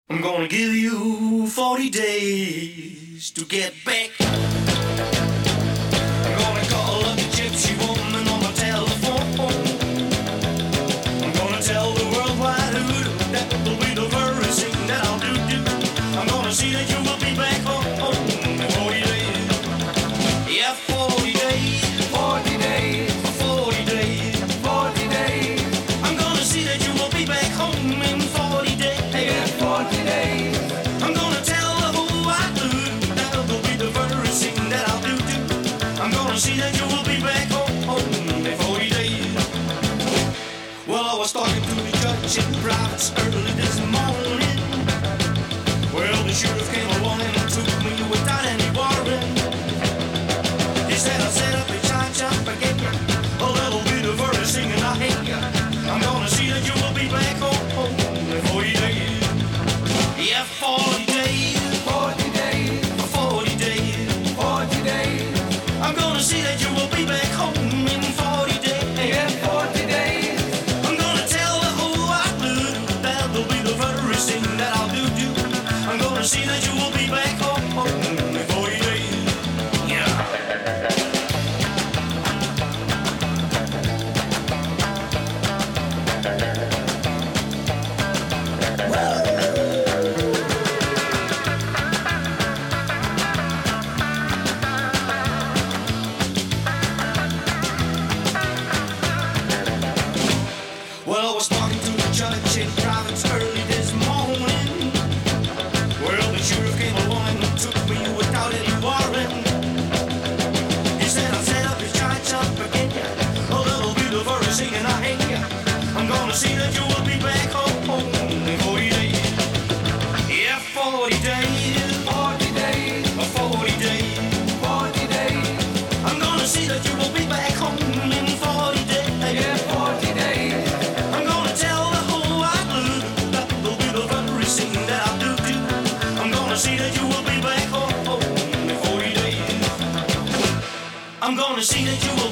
I'm gonna give you 40 days to get back. I'm gonna call up the gypsy woman on my telephone. I'm gonna tell the world wide hood that will be the first thing that I'll do. I'm gonna see that you will be back home in 40 days. Yeah, 40 days. 40 days. 40 days. 40 days. I'm gonna see that you will be back home in 40 days. Yeah, 40 days. I'm gonna tell the whole wide world that will be the first thing that I'll do. I'm gonna see that you will be back home in 40 days. Well, I was talking to the judge in private early this morning. Well, the sheriff came along and took me without any warrant. He said I set up a charge up again. Oh, that'll be the first thing and I hate ya. I'm gonna see that you will be back home in 40 days. Yeah, 40 days. 40 days. 40 days. 40 days. I'm gonna see that you will be back home in 40 days. Yeah, 40 days. I'm gonna tell the whole wide world that'll be the first thing that I'll do. I'm gonna see that you will be back home in 40 days. Yeah. Well, I was talking to the judge in private early this morning. Well, the sheriff came along and took me without any warrant. He said I set up his charge up again. Oh, that'll be the first thing and I hate ya. I'm gonna see that you will be back home in 40 days. Yeah, 40 days. 40 days. 40 days. 40 days. I'm gonna see that you will be back home in 40 days. Yeah, 40 days. I'm gonna tell the whole wide world that will be the first thing that I'll do. I'm gonna see that you will be back home in 40 days. I'm gonna see that you will